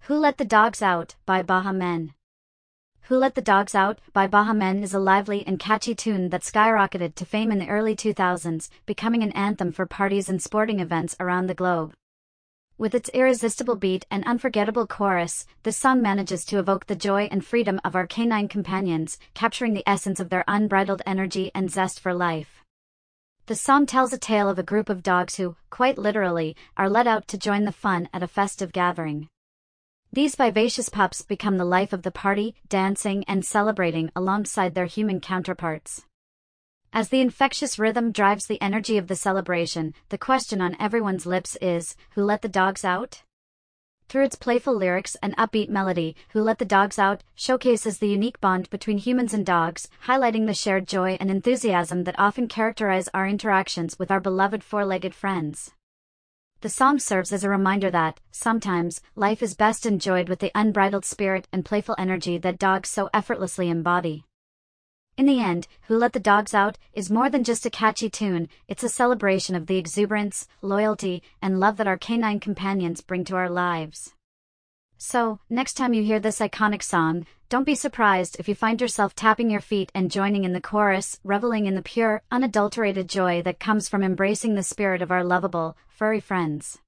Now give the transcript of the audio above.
Who Let the Dogs Out by Baha Men. Who Let the Dogs Out by Baha Men is a lively and catchy tune that skyrocketed to fame in the early 2000s, becoming an anthem for parties and sporting events around the globe. With its irresistible beat and unforgettable chorus, this song manages to evoke the joy and freedom of our canine companions, capturing the essence of their unbridled energy and zest for life. The song tells a tale of a group of dogs who, quite literally, are let out to join the fun at a festive gathering. These vivacious pups become the life of the party, dancing and celebrating alongside their human counterparts. As the infectious rhythm drives the energy of the celebration, the question on everyone's lips is, who let the dogs out? Through its playful lyrics and upbeat melody, Who Let the Dogs Out showcases the unique bond between humans and dogs, highlighting the shared joy and enthusiasm that often characterize our interactions with our beloved four-legged friends. The song serves as a reminder that, sometimes, life is best enjoyed with the unbridled spirit and playful energy that dogs so effortlessly embody. In the end, Who Let the Dogs Out is more than just a catchy tune, it's a celebration of the exuberance, loyalty, and love that our canine companions bring to our lives. So, next time you hear this iconic song, don't be surprised if you find yourself tapping your feet and joining in the chorus, reveling in the pure, unadulterated joy that comes from embracing the spirit of our lovable, furry friends.